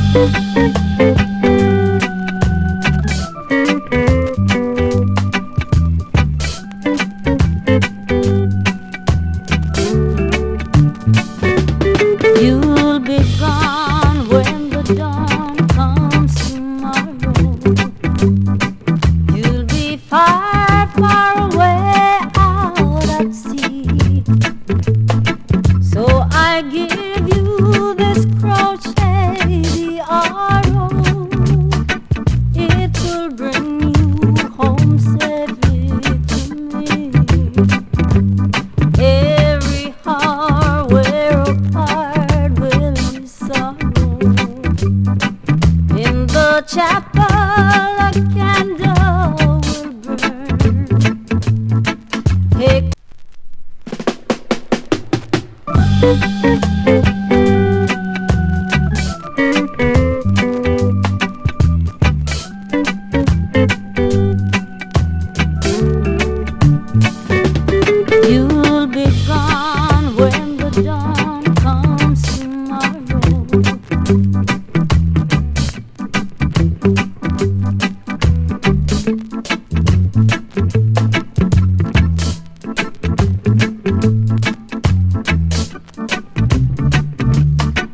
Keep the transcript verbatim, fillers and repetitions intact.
You'll be gone when the dawn comes tomorrow. You'll be far, far away out at sea. So I give you this crochet, the arrow. It will bring you home safely to me. Every heart we're apart will be sorrow in the chapel